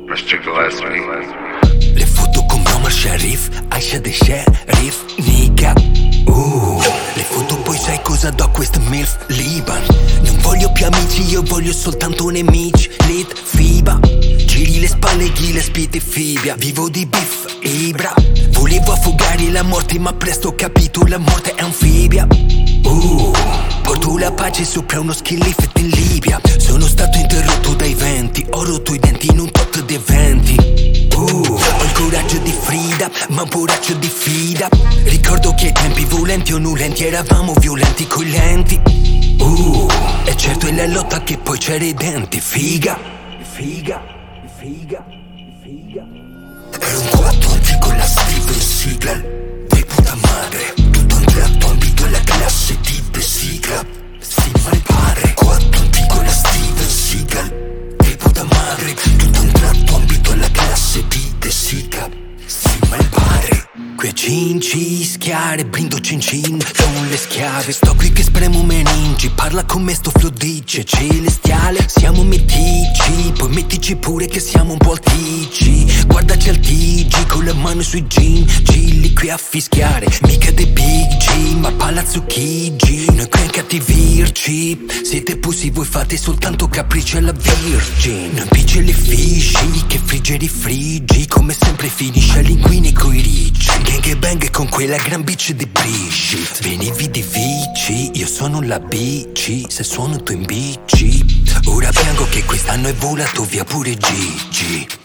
Mr. Gillespie. Le foto con Omar Sharif, Aisha the Sheriff, nigga. Le foto poi sai cosa do a questa MILF Liban. Non voglio più amici, io voglio soltanto nemici. Lit, FIBA, giri le spalle, Gillespie e Fibia. Vivo di beef, Ibra. Volevo affogare la morte ma presto ho capito la morte è anfibia. Porto la pace sopra uno skillifet in Libia. Sono stato interrotto dai venti, ho rotto i denti in un tot di eventi. Ho il coraggio di Frida, ma un poraccio di fida. Ricordo che ai tempi volenti o nulenti eravamo violenti coi lenti. E certo è la lotta che poi c'era i denti. Figa. Ero un 4 anche con la Steven Seagal. Di puta madre, tutto un tratto ambito alla classe di The Sigla. Stima il padre, 4 anche con la Steven Seagal. Di puta madre, tutto un tratto ambito alla classe di The Sigla. Stima il padre. Qui a Cinci, schiare, brindo cincin con le schiave. Sto qui che spremo meningi, parla con me sto flow dice celestiale. Siamo mitici, poi mettici pure che siamo un po' altici. Guardaci al TG con la mano sui jean, gilli qui a fischiare. Mica dei big G, ma Palazzo Chigi. Noi qui a cattivirci, siete pussy, voi fate soltanto capricci alla Virgin. Non impicce le fisci, che friggeri friggi. Come sempre finisce all'inquini coi ricci. Gang bang con quella gran bitch di Brigitte. Venivi di vici, io sono la bici. Se suono tu in bici. Ora piango che quest'anno è volato via pure Gigi.